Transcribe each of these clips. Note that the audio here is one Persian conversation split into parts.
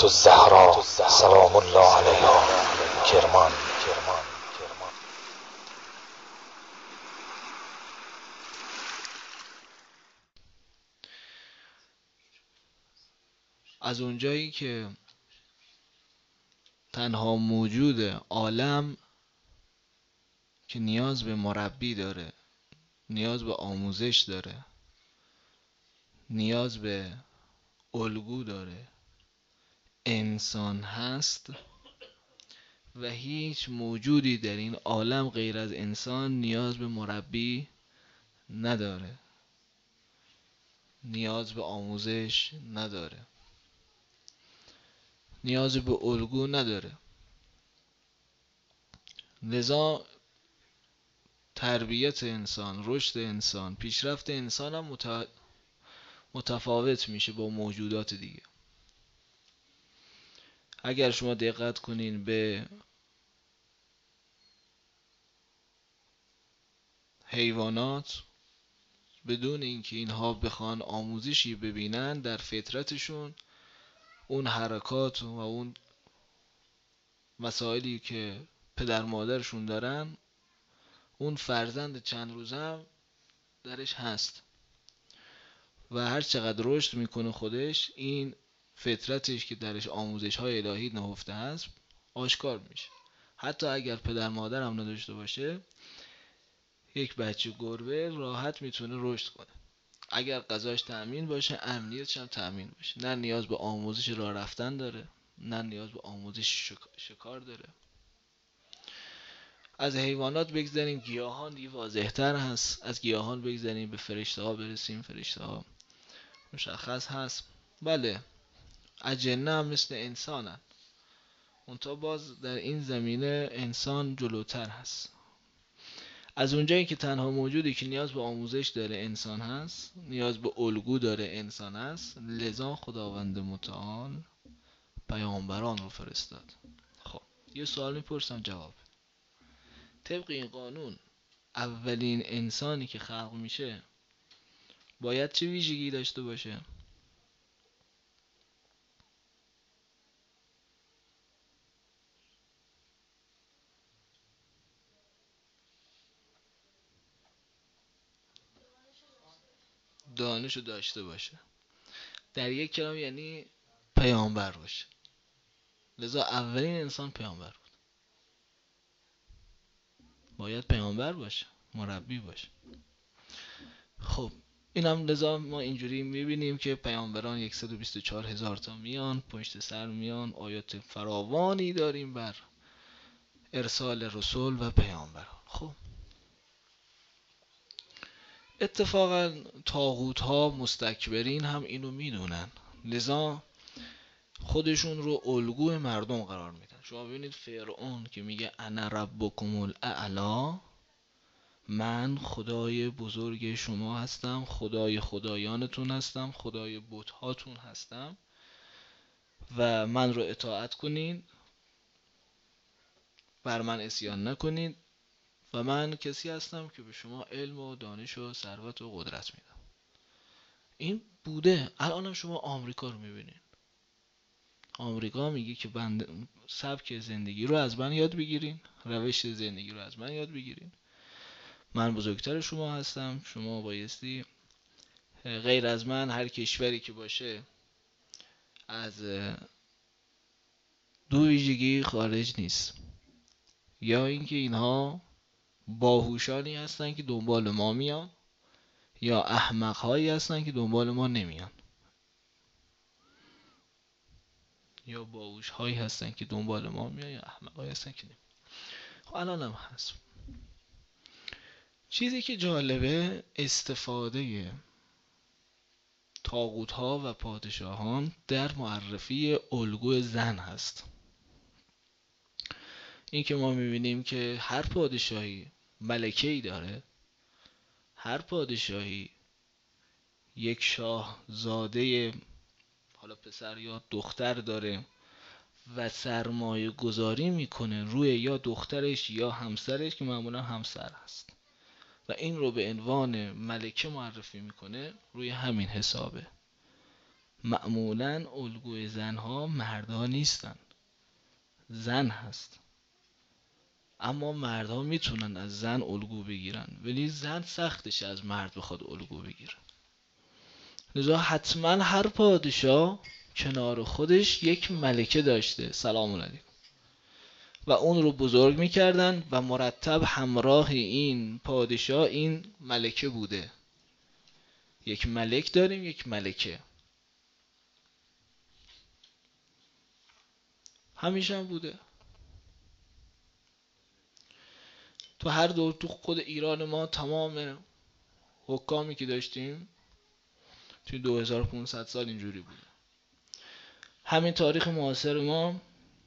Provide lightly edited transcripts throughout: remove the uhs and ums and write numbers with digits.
الزهرا سلام الله علیها کرمان. از اونجایی که تنها موجود عالم که نیاز به مربی داره، نیاز به آموزش داره، نیاز به الگو داره، انسان هست و هیچ موجودی در این عالم غیر از انسان نیاز به مربی نداره، نیاز به آموزش نداره، نیاز به الگو نداره. لذا تربیت انسان، رشد انسان، پیشرفت انسان هم متفاوت میشه با موجودات دیگه. اگر شما دقت کنین به حیوانات، بدون اینکه اینها بخوان آموزشی ببینن، در فطرتشون اون حرکات و اون مسائلی که پدر مادرشون دارن، اون فرزند چند روزه هم درش هست و هر چقدر رشد میکنه خودش، این فطرتش که درش آموزش های الهی نهفته هست آشکار میشه. حتی اگر پدر مادر هم نداشته باشه، یک بچه گربه راحت میتونه رشد کنه اگر غذاش تأمین باشه، امنیتش هم تأمین باشه. نه نیاز به آموزش راه رفتن داره، نه نیاز به آموزش شکار داره. از حیوانات بگذاریم، گیاهان دیگه واضح‌تر هست. از گیاهان بگذاریم به فرشته ها برسیم، فرشته ها مشخص هست. بله، اجنه هم مثل انسانن، منتها باز در این زمینه انسان جلوتر هست. از اونجایی که تنها موجودی که نیاز به آموزش داره انسان هست، نیاز به الگو داره انسان هست، لذا خداوند متعال پیامبران رو فرستاد. خب یه سوال میپرسم جواب. طبق این قانون اولین انسانی که خلق میشه باید چه ویژگی داشته باشه؟ دانشو داشته باشه. در یک کلام یعنی پیامبر باشه. لذا اولین انسان پیامبر بود. باید پیامبر باشه، مربی باشه. خب این هم لذا ما اینجوری میبینیم که پیامبران 124,000 تا میان، پشت سر میان. آیات فراوانی داریم بر ارسال رسول و پیامبران. خب اتفاقا طاغوت ها مستکبرین هم اینو میدونن، لذا خودشون رو الگوی مردم قرار میدن. شما ببینید فرعون که میگه انا ربکم الاعلی، من خدای بزرگ شما هستم، خدای خدایانتون هستم، خدای بت هاتون هستم و من رو اطاعت کنین، بر من عصیان نکنین و من کسی هستم که به شما علم و دانش و ثروت و قدرت میدم. این بوده. الان هم شما آمریکا رو میبینین. آمریکا میگه که سبک زندگی رو از من یاد بگیرین، روش زندگی رو از من یاد بگیرین، من بزرگتر شما هستم، شما بایستی غیر از من هر کشوری که باشه از دو ویژگی خارج نیست. یا اینکه اینها باهوشانی هستن که دنبال ما میان، یا احمق هایی هستن که دنبال ما نمیان. یا باهوش هایی هستن که دنبال ما میان، یا احمق هایی هستن که نمیان. خب الان هم هست. چیزی که جالبه، استفاده طاغوت ها و پادشاهان در معرفی الگوی زن هست. این که ما میبینیم که هر پادشاهی ملکه‌ای داره، هر پادشاهی یک شاهزاده، حالا پسر یا دختر داره و سرمایه گذاری میکنه روی یا دخترش یا همسرش که معمولا همسر هست و این رو به عنوان ملکه معرفی میکنه. روی همین حسابه. معمولا الگوی زنها مردها نیستن، زن هست. اما مردها میتونن از زن الگو بگیرن، ولی زن سختش از مرد بخواد الگو بگیره. لذا حتما هر پادشاه کنار خودش یک ملکه داشته، سلام علیکم، و اون رو بزرگ میکردن و مرتب همراه این پادشاه این ملکه بوده. یک ملک داریم، یک ملکه، همیشه هم بوده. تو هر دور، تو خود ایران ما تمام حکامی که داشتیم توی 2500 سال اینجوری بوده. همین تاریخ معاصر ما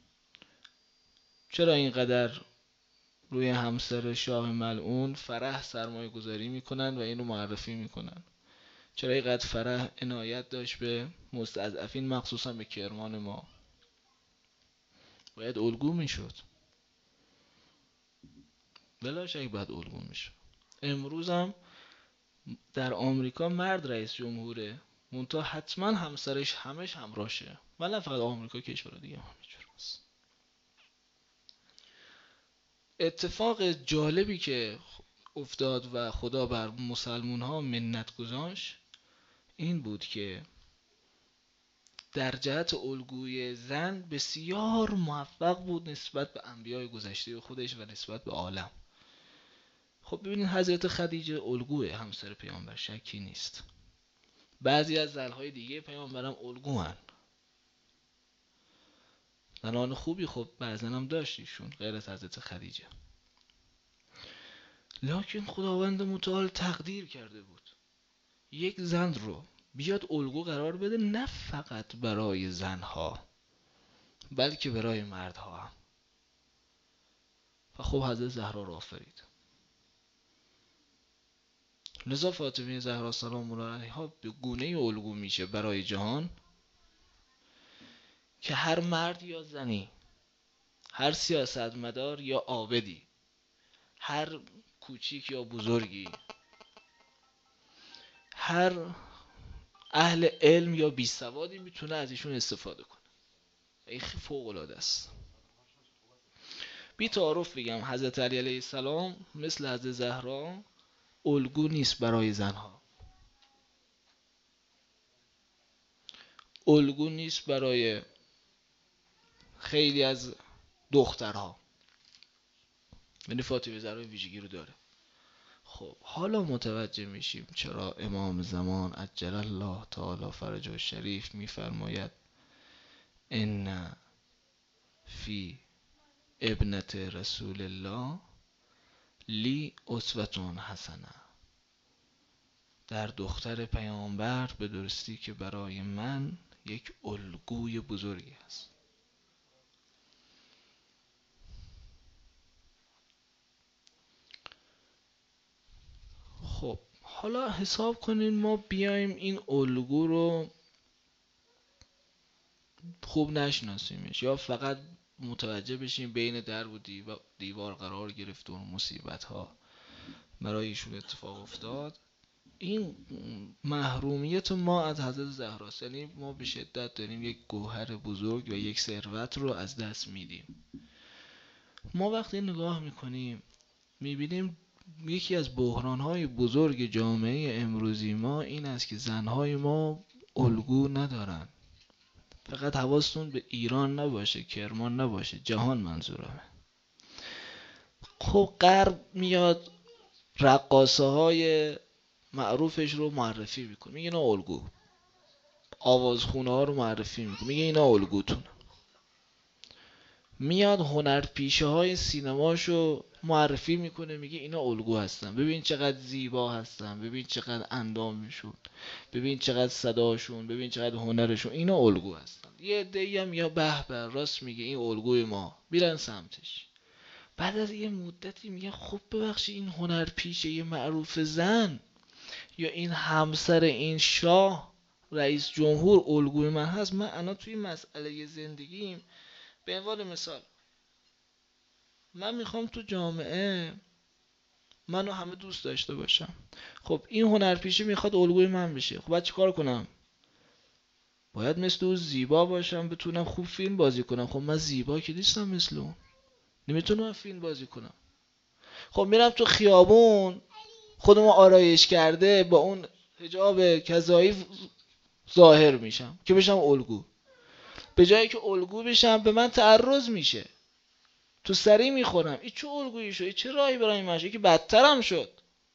چرا اینقدر روی همسر شاه ملعون فرح سرمایه گذاری میکنن و اینو معرفی میکنن؟ چرا اینقدر فرح عنایت داشت به مستضعفین، مخصوصا به کرمان ما؟ باید الگو میشد، بلا شک باید الگو میشد. امروز هم در آمریکا مرد رئیس جمهوره، منتها حتما همسرش همش همراهشه. ولی فقط آمریکا، کشور دیگه هم همینجور است. اتفاق جالبی که افتاد و خدا بر مسلمون ها منت گذاشت این بود که در جهت الگوی زن بسیار موفق بود نسبت به انبیای گذشته خودش و نسبت به عالم. خب ببینید حضرت خدیجه الگوی همسر پیامبر، شکی نیست. بعضی از زنهای دیگه پیامبرم الگوان، زنان خوبی خب بعضن هم داشتیشون غیر از حضرت خدیجه. لکن خداوند متعال تقدیر کرده بود یک زن رو بیاد الگو قرار بده، نه فقط برای زنها بلکه برای مردها هم. و خب حضرت زهرا رو آفرید. لذا فاطمه زهرا سلام الله علیها به گونه الگو میشه برای جهان که هر مرد یا زنی، هر سیاستمدار یا عابدی، هر کوچیک یا بزرگی، هر اهل علم یا بیسوادی میتونه از ایشون استفاده کنه. این فوق العاده است. بی تعارف بگم حضرت علی علیه السلام مثل حضرت زهرا الگو نیست برای زنها، الگو نیست برای خیلی از دخترها، یعنی فاطمه زهرا ویژگی رو داره. خب حالا متوجه میشیم چرا امام زمان عجل الله تعالی فرجه شریف میفرماید ان فی ابنت رسول الله لی اسوة حسنه، در دختر پیامبر به درستی که برای من یک الگوی بزرگی است. خب حالا حساب کنین ما بیایم این الگو رو خوب نشناسیمش یا فقط متوجه بشیم بین در و دیوار قرار گرفت و مصیبت ها برای ایشون اتفاق افتاد. این محرومیت ما از حضرت زهراست، یعنی ما به شدت داریم یک گوهر بزرگ و یک ثروت رو از دست میدیم. ما وقتی نگاه میکنیم میبینیم یکی از بحرانهای بزرگ جامعه امروزی ما این است که زنهای ما الگو ندارن. فقط حواستون به ایران نباشه، کرمان نباشه، جهان منظورمه. خب غرب میاد رقاصه های معروفش رو معرفی میکنه، میگه اینا الگو. آوازخونه ها رو معرفی میکنه، میگه اینا الگوتون. میاد هنرپیشه های سینماشو معرفی میکنه، میگه اینا الگو هستن، ببین چقدر زیبا هستن، ببین چقدر اندامشون، ببین چقدر صداشون، ببین چقدر هنرشون، اینا الگو هستن. یه عده‌ای هم یا به به راست میگه این الگوی ما، میرن سمتش. بعد از یه مدتی میگه خب ببخشید این هنرپیشه معروف زن یا این همسر این شاه رئیس جمهور الگوی من هست. من الان توی مسئله زندگیم به عنوان مثال من میخوام تو جامعه منو همه دوست داشته باشم. خب این هنرپیشه میخواد الگوی من بشه، خب باید چیکار کنم؟ باید مثل اون زیبا باشم، بتونم خوب فیلم بازی کنم. خب من زیبا که نیستم مثل اون، نمیتونم فیلم بازی کنم. خب میرم تو خیابون، خودمو آرایش کرده با اون حجاب کذایی ظاهر میشم که بشم الگو. به جایی که الگو بشم به من تعرض میشه، تو سری میخورم. این چه الگویی شد؟ این چه راهی برای من شد که بدترم شد؟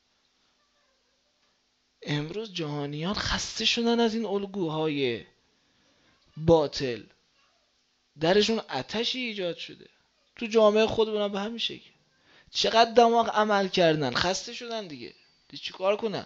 امروز جهانیان خسته شدن از این الگوهای باطل، درشون آتشی ایجاد شده. تو جامعه خودمون به همین شکل چقدر دماغ عمل کردن، خسته شدن دیگه چی کار کنن؟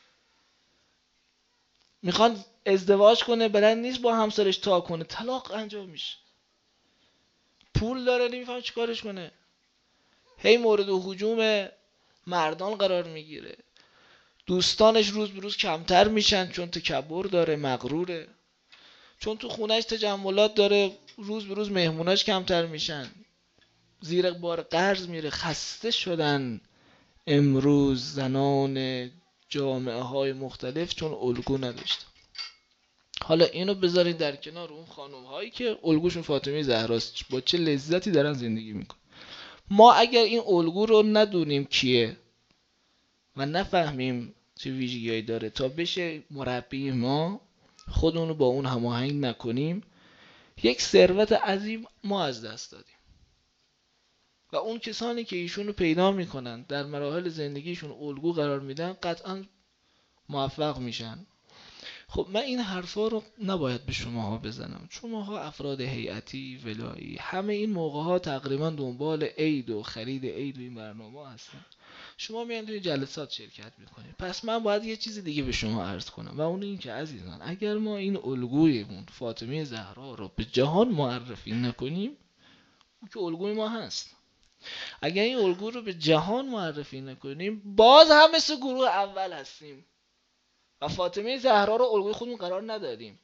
میخوان ازدواج کنه، بلد نیست با همسرش تا کنه، طلاق انجام میشه. پول داره نمیفهم چیکارش کنه، هی مورد هجوم مردان قرار میگیره. دوستانش روز به روز کمتر میشن چون تکبر داره، مغروره. چون تو خونهش تجملات داره، روز به روز مهموناش کمتر میشن، زیر بار قرض میره. خسته شدن امروز زنان جامعه های مختلف چون الگو نداشتن. حالا اینو بذارین در کنار اون خانم هایی که الگوشون فاطمه زهراست، با چه لذتی دارن زندگی میکنن. ما اگر این الگو رو ندونیم کیه و نفهمیم چه ویژگی‌هایی داره تا بشه مربی ما، خودمون رو با اون هماهنگ نکنیم، یک ثروت عظیم ما از دست دادیم. و اون کسانی که ایشون رو پیدا میکنن در مراحل زندگیشون الگو قرار میدن قطعا موفق میشن. خب من این حرفا رو نباید به شماها بزنم. شماها افراد هیئتی، ولایی، همه این موقع ها تقریبا دنبال عید و خرید عید و این برنامه هستن. شما میان توی جلسات شرکت میکنید. پس من باید یه چیز دیگه به شما عرض کنم و اون این که عزیزان، اگر ما این الگویمون فاطمه زهرا رو به جهان معرفی نکنیم، اون که الگوی ما هست، اگر این الگو رو به جهان معرفی نکنیم، باز هم مثل گروه اول هستیم و فاطمه زهرا رو الگوی خودمون قرار ندادیم.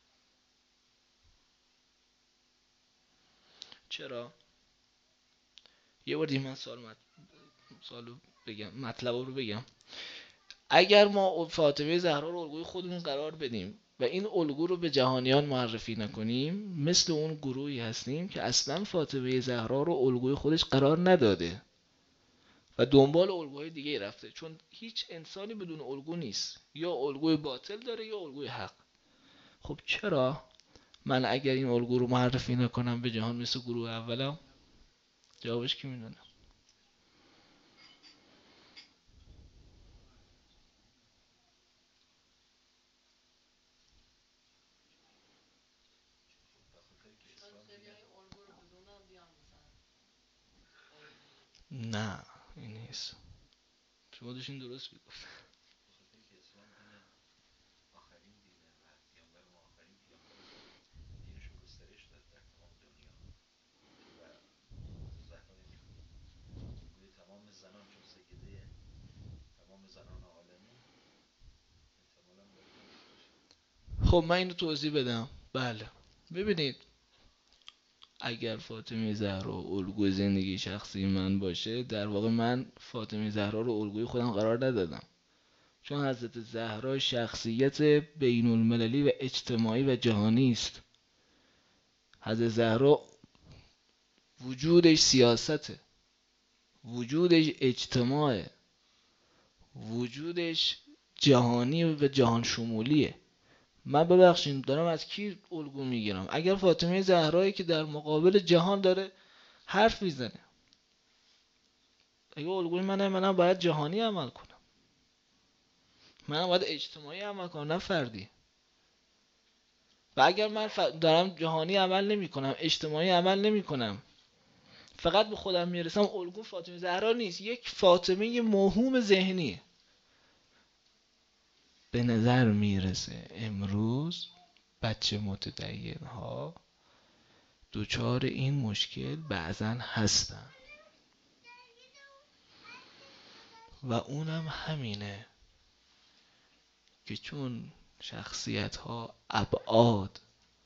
چرا؟ یه بار دیگه من سوالو بگم، مطلب رو بگم. اگر ما فاطمه زهرا رو الگوی خودمون قرار بدیم و این الگو رو به جهانیان معرفی نکنیم، مثل اون گروهی هستیم که اصلا فاطمه زهرا رو الگوی خودش قرار نداده و دنبال الگوهای دیگه رفته. چون هیچ انسانی بدون الگو نیست، یا الگوی باطل داره یا الگوی حق. خب چرا من اگر این الگو رو معرفی نکنم به جهان مثل گروه اولم؟ جوابش کی میدونه؟ نه این نیست. شما داشتین درست بگو. خب من اینو توضیح بدم. بله ببینید، اگر فاطمه زهرا الگوی زندگی شخصی من باشه، در واقع من فاطمه زهرا رو الگوی خودم قرار ندادم. چون حضرت زهرا شخصیت بین المللی و اجتماعی و جهانی است. حضرت زهرا وجودش سیاسته، وجودش اجتماعه، وجودش جهانی و جهان شمولیه. من ببخشید دارم از کی الگو میگیرم؟ اگر فاطمه زهرایی که در مقابل جهان داره حرف میزنه، اگه الگوی منم باید جهانی عمل کنم، منم باید اجتماعی عمل کنم نه فردی. و اگر من دارم جهانی عمل نمی کنم، اجتماعی عمل نمی کنم، فقط به خودم میرسم، الگو فاطمه زهرا نیست، یک فاطمه موهوم ذهنی. به نظر میرسه امروز بچه متدین ها دوچار این مشکل بعضا هستن و اونم همینه که چون شخصیت ها ابعاد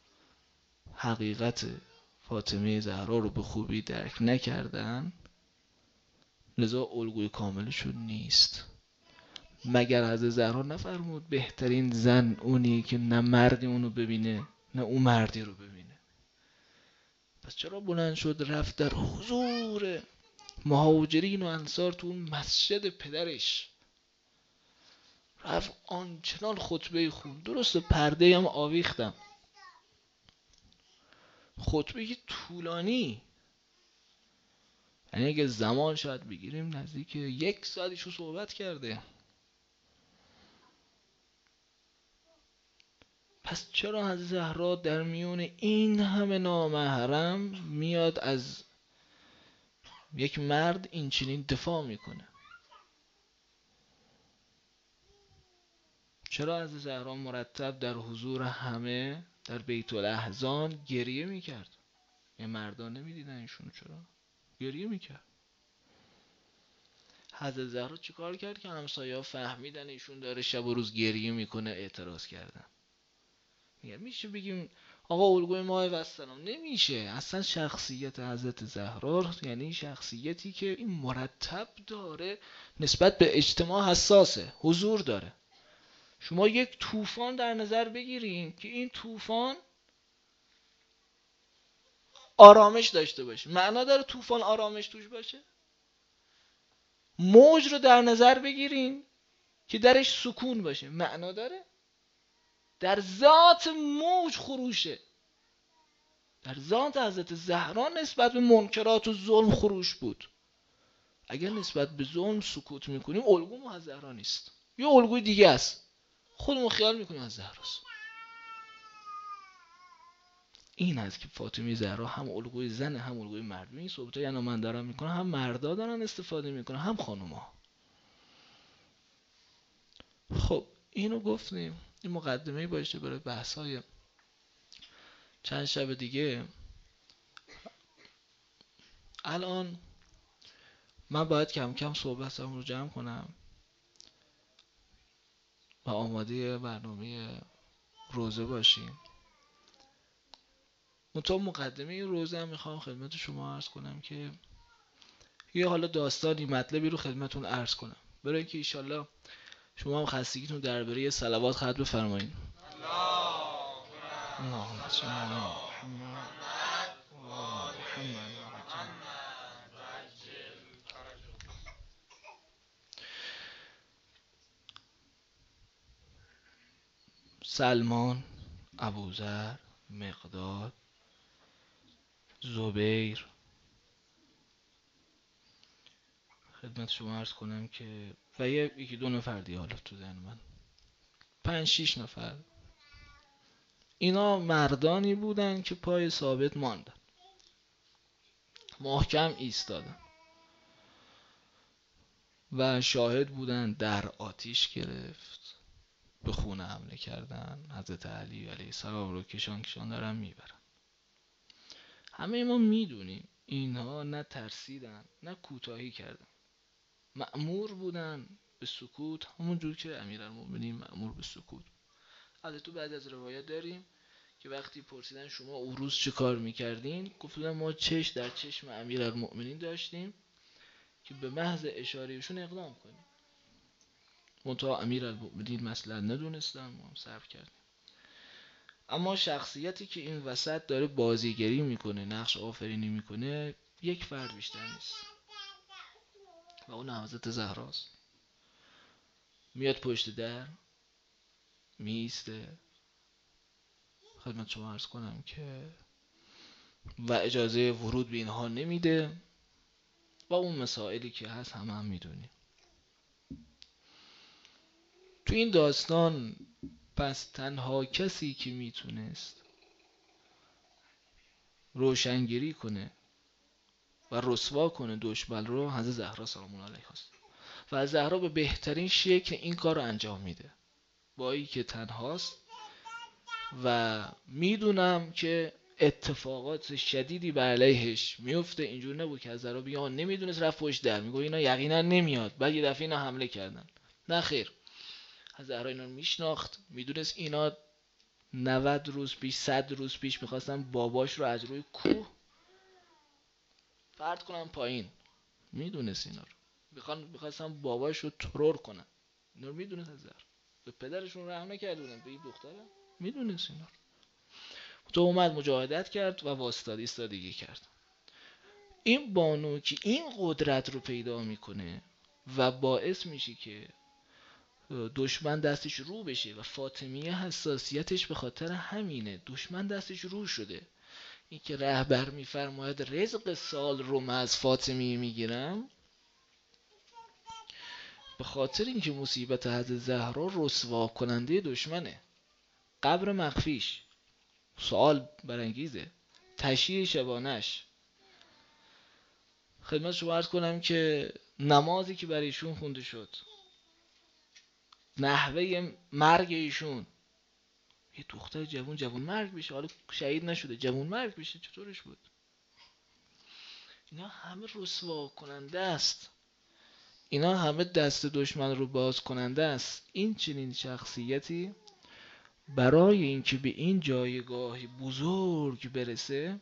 حقیقت فاطمه زهرا رو به خوبی درک نکردن، لذا الگوی کاملشون نیست. مگر حضرت زهرا نفرمود بهترین زن اونی که نه مردی اونو ببینه نه اون مردی رو ببینه. پس چرا بلند شد رفت در حضور مهاجرین و انصار تو اون مسجد پدرش، رفت آنچنان خطبه خون، درست پرده هم آویختم، خطبه طولانی، یعنی اگه زمان شاید بگیریم نزدیک 1 ساعتشو صحبت کرده. پس چرا حضرت زهرا در میون این همه نامحرم میاد از یک مرد این چنین دفاع میکنه؟ چرا حضرت زهرا مرتب در حضور همه در بیت الاحزان گریه میکرد؟ یه مردان نمیدیدن ایشونو چرا گریه میکرد؟ حضرت زهرا چیکار کرد که همسایه‌ها فهمیدن ایشون داره شب و روز گریه میکنه اعتراض کردن؟ میشه بگیم آقا الگوی ماه و السلام؟ نمیشه. اصلا شخصیت حضرت زهرا یعنی شخصیتی که این مرتب داره نسبت به اجتماع حساسه، حضور داره. شما یک طوفان در نظر بگیرین که این طوفان آرامش داشته باشه، معنا داره طوفان آرامش توش باشه؟ موج رو در نظر بگیرین که درش سکون باشه، معنا داره؟ در ذات موج خروشه، در ذات حضرت زهرا نسبت به منکرات و ظلم خروش بود. اگر نسبت به ظلم سکوت میکنیم الگوم از زهرا نیست، یه الگوی دیگه است، خودمون خیال میکنیم از زهراست. این است که فاطمه زهرا هم الگوی زن هم الگوی مرد. این صحبتایی یعنی من دارم میکنم هم مردا دارن استفاده میکنن هم خانوما. خب اینو گفتیم، این مقدمه باشه برای بحث‌های چند شب دیگه. الان من باید کم کم صحبتم رو جمع کنم و آماده برنامه روزه باشیم. منتها مقدمه این روزه هم میخوام خدمت شما عرض کنم که یه حالا داستانی مطلبی رو خدمتون عرض کنم برای اینکه ایشالله شما هم خستگیتون درباره یه صلوات ختم بفرمایید. اللهم صل علی محمد و آل محمد. سلمان، ابوذر، مقداد، زبیر، خدمت شما عرض کنم که و یکی دو نفر دیگه حالا تو ذهن من 5-6 نفر، اینا مردانی بودن که پای ثابت ماندن، محکم ایستادن و شاهد بودن در آتیش گرفت، به خونه حمله کردن، حضرت علی علیه السلام رو کشان دارن میبرن. همه ما میدونیم اینها نه ترسیدن نه کوتاهی کردن، مأمور بودن به سکوت، همون جور که امیرالمومنین مأمور به سکوت. البته تو بعد از روایت داریم که وقتی پرسیدن شما اون روز چه کار میکردین، گفتن ما چش در چشم امیرالمومنین داشتیم که به محض اشارهشون اقدام کنیم. منتها امیرالمومنین مثلا ندونستن، ما هم صبر کردیم. اما شخصیتی که این وسط داره بازیگری میکنه، نقش آفرینی میکنه، یک فرد بیشتر نیست و اون حضرت زهراست. میاد پشت در میسته، خدمت شما عرض کنم که و اجازه ورود به اینها نمیده و اون مسائلی که هست هم میدونیم. تو این داستان پس تنها کسی که میتونست روشنگری کنه و رسوا کنه دشمن رو حضرت زهرا سلام الله علیها است و از زهرا به بهترین شکل این کار رو انجام میده، با اینکه که تنهاست و میدونم که اتفاقات شدیدی بر علیهش میفته. اینجور نبود که از زهرا بیان نمیدونست رفت پشت در میگه اینا یقینا نمیاد، بعد یه دفعه اینا حمله کردن. نه خیر، از زهرا اینا میشناخت، میدونست اینا 90 روز پیش 100 روز پیش میخواستن باباش رو از روی کوه پرت کنن پایین، میدونست اینا رو میخواستن باباش رو ترور کنن، اینا رو میدونست. از زهرا به پدرشون رحم نکرده بودن، به این دختره میدونست اینا رو. تو اومد مجاهدت کرد و واسطاد، ایستادگی کرد. این بانو که این قدرت رو پیدا میکنه و باعث میشه که دشمن دستش رو بشه و فاطمیه حساسیتش به خاطر همینه، دشمن دستش رو شده. این که رهبر میفرماید رزق سال رو من از فاطمیه میگیرم، به خاطر اینکه مصیبت حضرت زهرا رسوا کننده دشمنه. قبر مخفیش سوال برانگیزه، تشییع شبانش. خدمت شما عرض کنم که نمازی که برای ایشون خونده شد، نحوه مرگ ایشون، یه دختر جوون مرگ بشه، حالا شهید نشده، جوون مرگ بشه، چطورش بود؟ اینا همه رسوا کننده است، اینا همه دست دشمن رو باز کننده است. این چنین شخصیتی برای اینکه به این جایگاه بزرگ برسه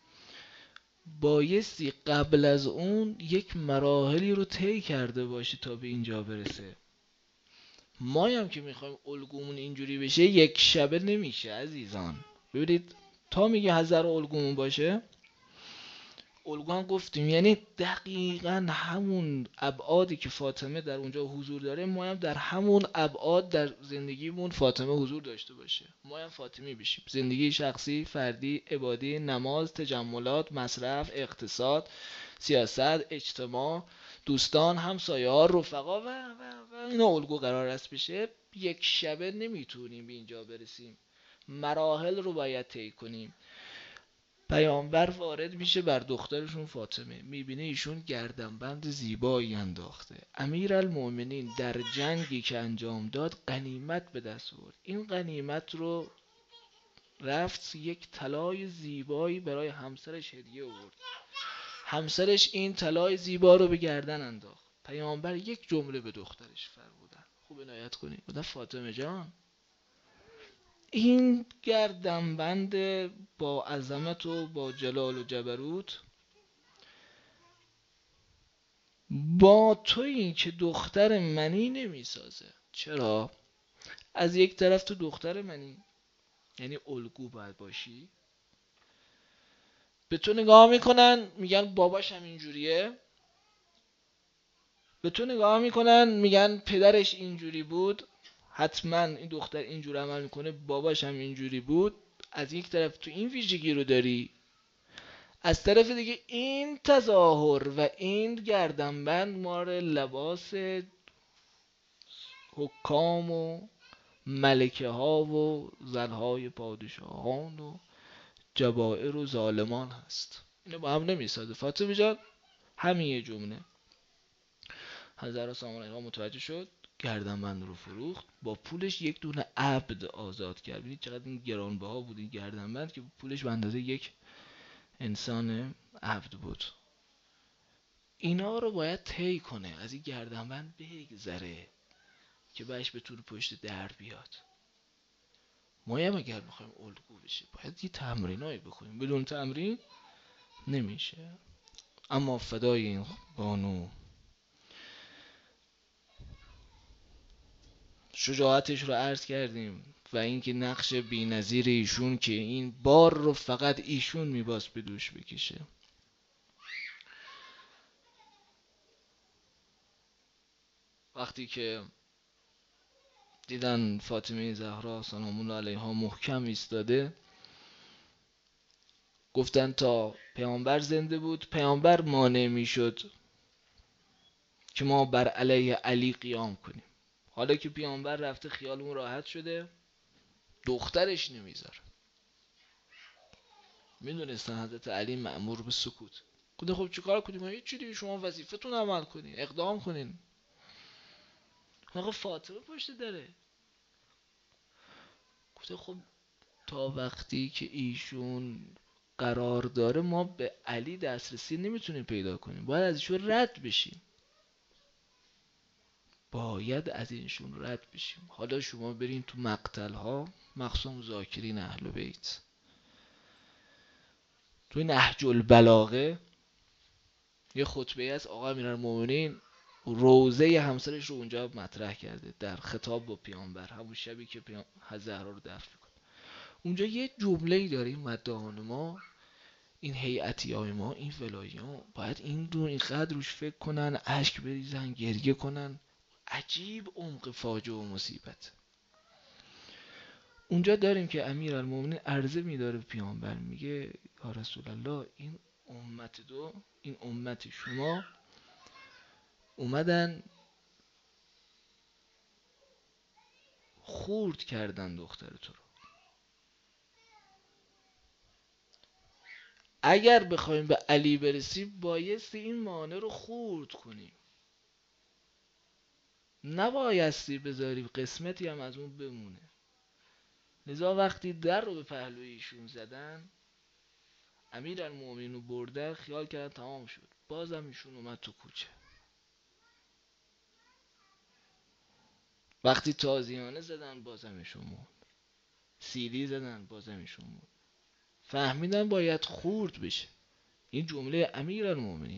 بایستی قبل از اون یک مراحلی رو طی کرده باشه تا به اینجا برسه. ما هم که میخوایم الگومون اینجوری بشه یک شبه نمیشه عزیزان. ببینید تا میگه هزار الگومون باشه، الگو هم گفتیم یعنی دقیقا همون ابعادی که فاطمه در اونجا حضور داره، ما هم در همون ابعاد در زندگیمون فاطمه حضور داشته باشه، ما هم فاطمی بشیم. زندگی شخصی، فردی، عبادی، نماز، تجملات، مصرف، اقتصاد، سیاست، اجتماع، دوستان، همسایه ها، رفقا و اینا الگو قرار است بشه. یک شبه نمیتونیم به اینجا برسیم، مراحل رو باید طی کنیم. پیامبر وارد میشه بر دخترشون فاطمه، میبینه ایشون گردنبند زیبایی انداخته. امیرالمومنین در جنگی که انجام داد غنیمت به دست آورد، این غنیمت رو رفت یک طلای زیبایی برای همسرش هدیه آورد، همسرش این طلای زیبا رو به گردن انداخت. پیامبر یک جمله به دخترش فرمودن، خوب عنایت کنید، گفتن فاطمه جان این گردنبند با عظمت و با جلال و جبروت با تو این که دختر منی نمیسازه. چرا؟ از یک طرف تو دختر منی، یعنی الگو باید باشی، به تو نگاه میکنن میگن باباش هم اینجوریه، به تو نگاه میکنن میگن پدرش اینجوری بود، حتما این دختر اینجور عمل میکنه، باباش هم اینجوری بود. از یک طرف تو این ویژگی رو داری، از طرف دیگه این تظاهر و این گردنبند مار لباس حکام و ملکه ها و زنهای پادشاهان و جبائر و ظالمان هست. اینو با هم نمیسازه. فاطمه جان همین یه جمله. حضرت سامان ها متوجه شد، گردنبند رو فروخت، با پولش یک دونه عبد آزاد کرد. ببینید چقدر این گرانبها بود این گردنبند که پولش به اندازه یک انسان عبد بود. اینا رو باید طی کنه، از این گردنبند بگذره که بعدش بتونه پشت در بیاد. ما هم اگر میخوایم الگو بشه باید یه تمرینایی بکنیم، بدون تمرین نمیشه. اما فدای این بانو، شجاعتش رو عرض کردیم و اینکه نقش بی‌نظیر ایشون که این بار رو فقط ایشون میباس به دوش بکشه. وقتی که دیدن فاطمه زهرا سلام الله علیها محکم ایستاده، گفتن تا پیامبر زنده بود پیامبر مانع میشد که ما بر علیه علی قیام کنیم. حالا که پیامبر رفته خیالمون راحت شده، دخترش نمیذاره. میدونستن حضرت علی مأمور به سکوت. گفته خب چیکار کنیم؟ هیچ چیزی، شما وظیفتون عمل کنین، اقدام کنین. آقا فاطمه پشت داره. گفته خب تا وقتی که ایشون قرار داره ما به علی دسترسی نمیتونیم پیدا کنیم، باید از ایشون رد بشیم، باید از اینشون رد بشیم. حالا شما برین تو مقتل ها، مخصوصا ذاکرین اهل بیت، تو نهج البلاغه یه خطبه از آقا امیرالمومنین روضه همسرش رو اونجا مطرح کرده در خطاب با پیامبر، همون شبی که حضرت زهرا رو دفن کنه. اونجا یه جمله‌ای داریم مداحان ما، این هیئتی های ما، این ولایی ها باید این رو اینقدر روش فکر کنن، اشک بریزن، گریه کنن. عجیب عمق فاجعه و مصیبت. اونجا داریم که امیرالمومنین عرضه میداره به پیامبر، میگه یا رسول الله این این امت شما اومدن خورد کردن دختر تو رو. اگر بخوایم به علی برسیم بایستی این مانع رو خورد کنیم، نبایستی بذاریم قسمتی هم از اون بمونه. لذا وقتی در رو به پهلوی ایشون زدن، امیرالمومنین رو بردن، خیال کردن تمام شد، بازم ایشون اومد تو کوچه. وقتی تازیانه زدن بازم ایشون موند، سیلی زدن بازم ایشون موند. فهمیدن باید خورد بشه. این جمله امیرالمومنین.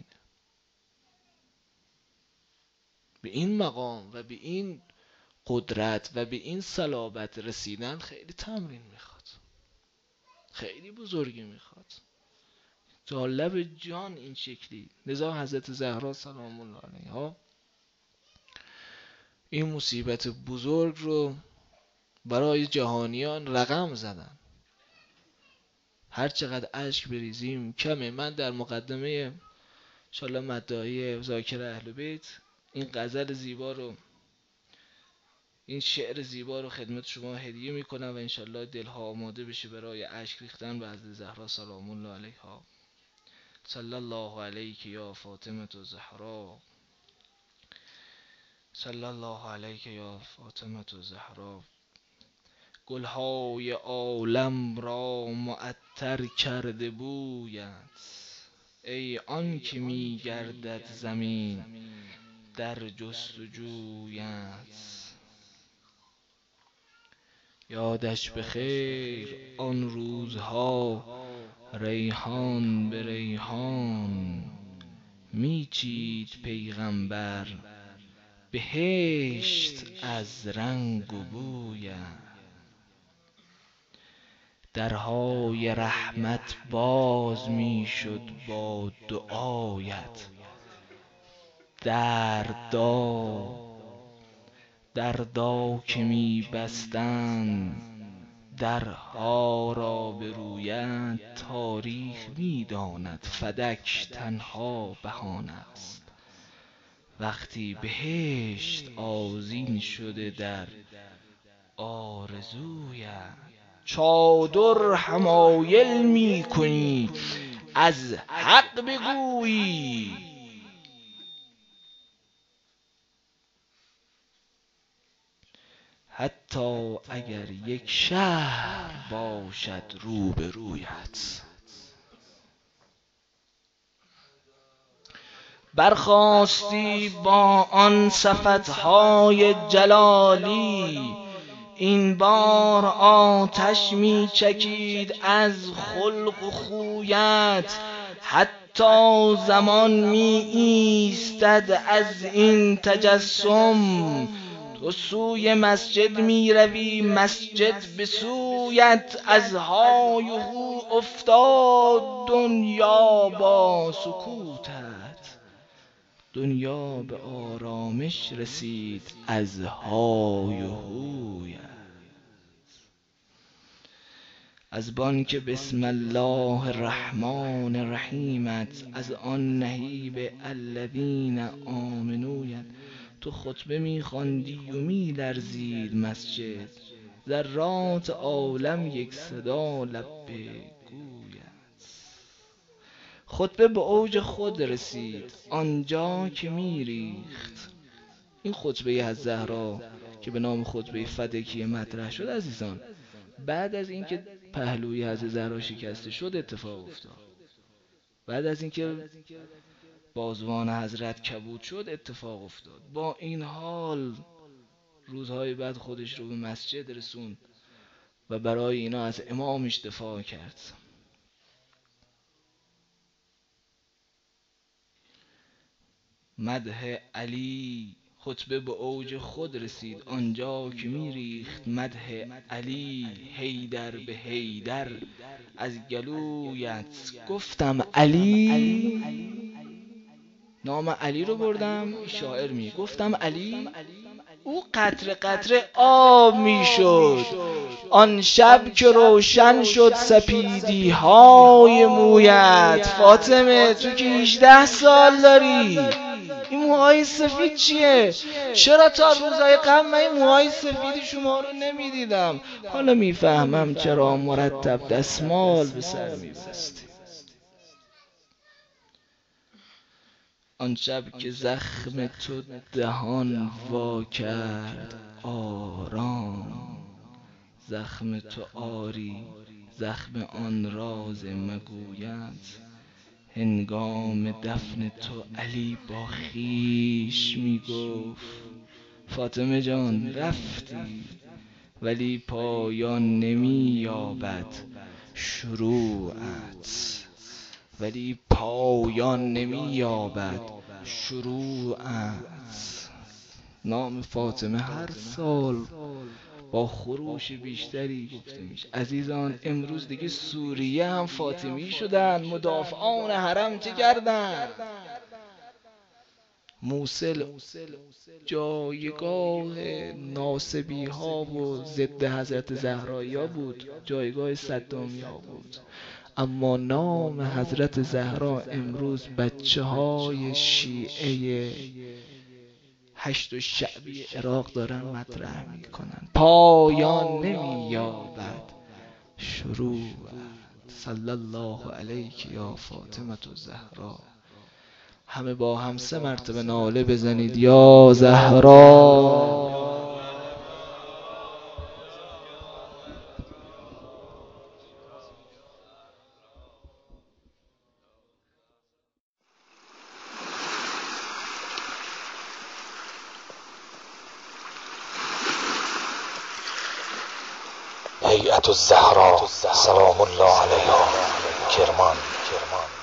به این مقام و به این قدرت و به این صلابت رسیدن خیلی تمرین میخواد، خیلی بزرگی میخواد تا لب جان این شکلی. لذا حضرت زهرا سلام الله علیها این مصیبت بزرگ رو برای جهانیان رقم زدن. هر چقدر اشک بریزیم کمه. من در مقدمه انشالله مداحی ذاکر اهل بیت این غزل زیبا رو، این شعر زیبا رو خدمت شما هدیه میکنم و انشالله دلها آماده بشه برای اشک ریختن به حضرت زهرا سلام الله علیها. صلی الله علیک یا فاطمه الزهرا، صلی الله علیک یا فاطمه الزهرا. گلهای عالم را معطر کرده بویت، ای آن که می گردد زمین در جستجویت. یادش به خیر آن روزها ریحان به ریحان می چید پیغمبر، بهشت از رنگ و بویت. درهای رحمت باز می شد با دعایت، دردا که می بستند درها را به رویت. تاریخ می داند فدک تنها بهانه است، وقتی بهشت آذین شده در آرزویت. چادر حمایل می کنی از حق بگویی، حتی اگر یک شهر باشد روبرویت. برخاستی با آن صفتهای جلالی، این بار آتش می چکید از خلق و خویت. حتی زمان می ایستد از این تجسم، تو سوی مسجد می روی مسجد به سویت. از های و هو افتاد دنیا با سکوتت، دنیا به آرامش رسید از های و هویت. از بانک بسم الله الرحمن الرحیمت، از آن نهیب الذین آمنویت، تو خطبه می خواندی و می لرزید مسجد. ذرات عالم یک صدا لبیک گویت. خطبه به اوج خود رسید آنجا که می ریخت. این خطبه از زهرا که به نام خطبه فدکی مطرح شد عزیزان، بعد از اینکه پهلوی حضرت زهرا شکسته شد اتفاق افتاد. بعد از اینکه بازوان حضرت کبود شد اتفاق افتاد. با این حال روزهای بعد خودش رو به مسجد رسوند و برای اینا از امامش دفاع کرد. مدح علی خطبه به اوج خود رسید آنجا که میریخت مدح علی حیدر به حیدر. از گلویت گفتم علی، نام علی رو بردم. شاعر می گفتم علی، او قطره قطره آب میشد. آن شب که روشن شد سپیدی های مویت. فاطمه تو که 18 سال داری، این موهای سفید چیه؟ چرا تا روزای قبل من این موهای سفید شما رو نمیدیدم؟ حالا میفهمم چرا مرتب دستمال به سر میبستی. آن شب که زخم تو دهان وا کرد آرام، زخم تو آری زخم آن راز مگویت. هنگام دفن تو علی با خویش میگفت فاطمه جان رفتی ولی پایان نمییابد شروعت، ولی پایان نمییابد شروعت. نام فاطمه هر سال با خروش بیشتری گفته میشه. عزیزان امروز دیگه سوریه هم فاطمی شدن. مدافعان حرم چه کردن؟ موصل جایگاه ناصبی ها و ضد حضرت زهرایی ها بود، جایگاه صدامی ها بود. اما نام حضرت زهرا امروز بچه های شیعه هشت و شعبی عراق دارن مطرح میکنن. پایان نمییابد شروع. صلی الله علیک یا فاطمه الزهرا. همه با هم 3 مرتبه ناله بزنید یا زهرا. هیئت الزهرا سلام الله علیها، کرمان.